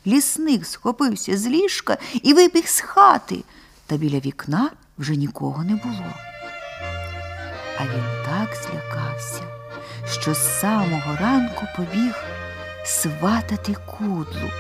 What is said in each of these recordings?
Лісник схопився з ліжка і вибіг з хати, та біля вікна вже нікого не було. А він так злякався, що з самого ранку побіг сватати Кудлу.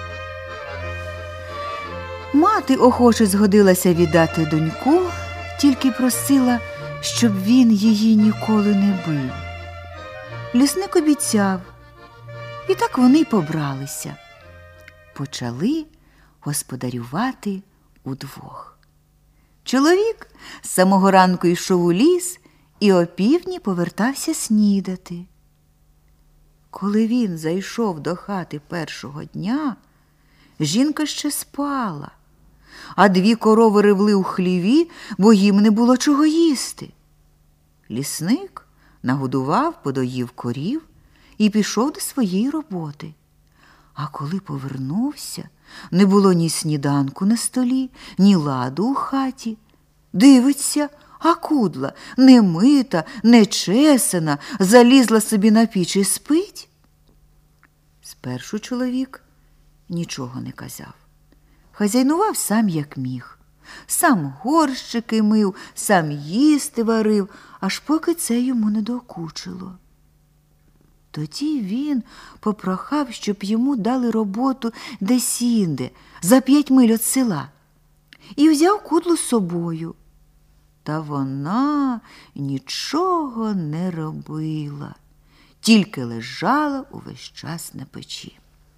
Мати охоче згодилася віддати доньку, тільки просила, щоб він її ніколи не бив. Лісник обіцяв, і так вони й побралися. Почали господарювати удвох. Чоловік з самого ранку йшов у ліс і опівдні повертався снідати. Коли він зайшов до хати першого дня, жінка ще спала, а 2 корови ревли у хліві, бо їм не було чого їсти. Лісник нагодував, подоїв корів і пішов до своєї роботи. А коли повернувся, не було ні сніданку на столі, ні ладу у хаті. Дивиться, а Кудла, немита, нечесана, залізла собі на піч і спить. Спершу чоловік нічого не казав. Хазяйнував сам, як міг. Сам горщики мив, сам їсти варив, аж поки це йому не докучило. Тоді він попрохав, щоб йому дали роботу десь-інде, за 5 миль від села, і взяв Кудлу з собою. Та вона нічого не робила, тільки лежала увесь час на печі.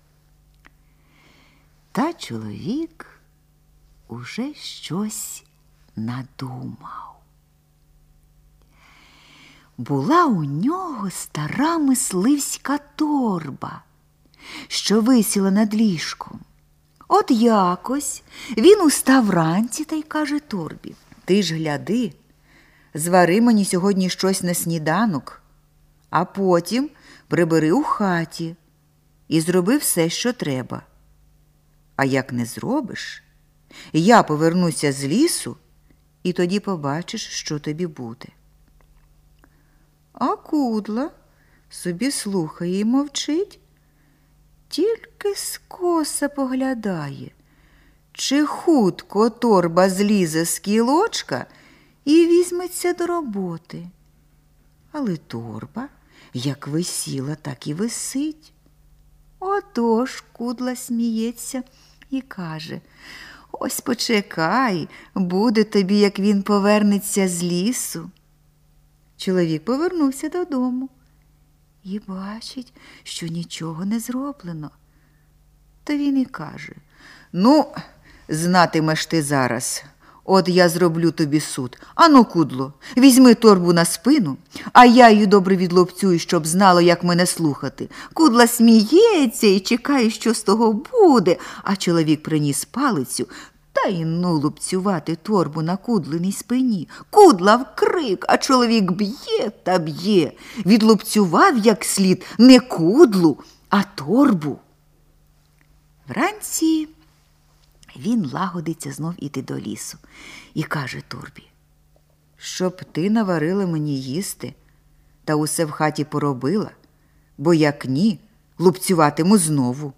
Та чоловік уже щось надумав. Була у нього стара мисливська торба, що висіла над ліжком. От якось він устав вранці та й каже торбі: «Ти ж гляди, звари мені сьогодні щось на сніданок, а потім прибери у хаті і зроби все, що треба. А як не зробиш, я повернуся з лісу, і тоді побачиш, що тобі буде». А Кудла собі слухає і мовчить, тільки скоса поглядає, чи хутко торба злізе з кілочка і візьметься до роботи. Але торба як висіла, так і висить. Отож Кудла сміється і каже: «Ось почекай, буде тобі, як він повернеться з лісу». Чоловік повернувся додому і бачить, що нічого не зроблено. То він і каже: «Ну, знатимеш ти зараз. От я зроблю тобі суд. Ану, Кудло, візьми торбу на спину, а я її добре відлупцюю, щоб знало, як мене слухати». Кудла сміється і чекає, що з того буде, а чоловік приніс палицю та й лупцювати торбу на Кудлиній спині. Кудла вкрик, а чоловік б'є та б'є. Відлупцював як слід не Кудлу, а торбу. Вранці він лагодиться знов іти до лісу і каже торбі: «Щоб ти наварила мені їсти та усе в хаті поробила, бо як ні, лупцюватиму знову».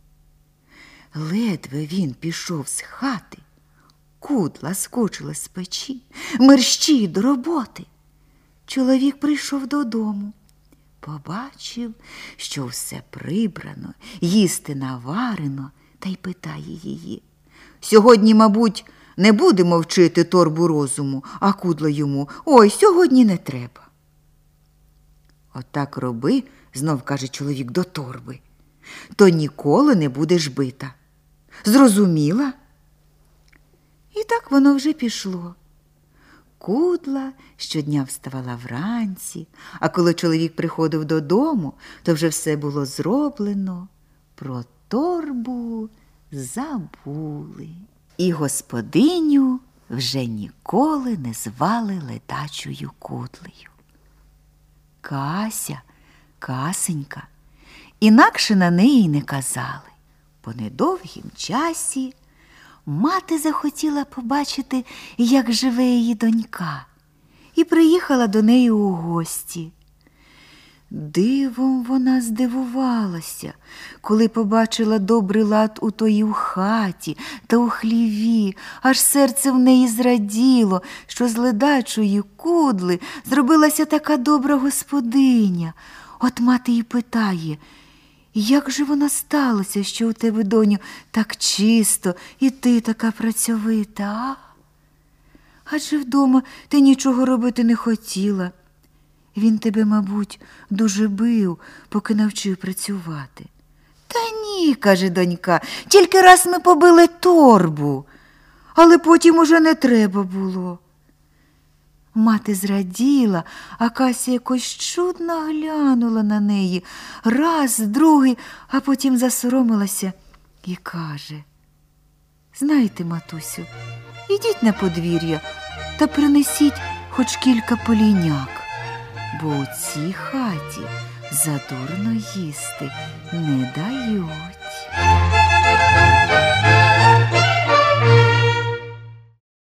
Ледве він пішов з хати, Кудла скочила з печі, мерщій до роботи. Чоловік прийшов додому, побачив, що все прибрано, їсти наварено, та й питає її: «Сьогодні, мабуть, не будемо вчити торбу розуму?» А Кудла йому: «Ой, сьогодні не треба». «Отак роби», – знов каже чоловік до торби, «то ніколи не будеш бита. Зрозуміла?» І так воно вже пішло. Кудла щодня вставала вранці, а коли чоловік приходив додому, то вже все було зроблено. Про торбу забули. І господиню вже ніколи не звали ледачою Кудлею. Кася, Касенька, інакше на неї й не казали. По недовгім часі мати захотіла побачити, як живе її донька, і приїхала до неї у гості. Дивом вона здивувалася, коли побачила добрий лад у тої в хаті та у хліві, аж серце в неї зраділо, що з ледачої кудли зробилася така добра господиня. От мати й питає: як же воно сталося, що у тебе, доню, так чисто, і ти така працьовита, а? Адже вдома ти нічого робити не хотіла. Він тебе, мабуть, дуже бив, поки навчив працювати. Та ні, каже донька, тільки раз ми побили торбу, але потім уже не треба було. Мати зраділа, а Кася якось чудно глянула на неї, раз, другий, а потім засоромилася і каже: знаєте, матусю, ідіть на подвір'я та принесіть хоч кілька поліняк, бо у цій хаті задурно їсти не дають.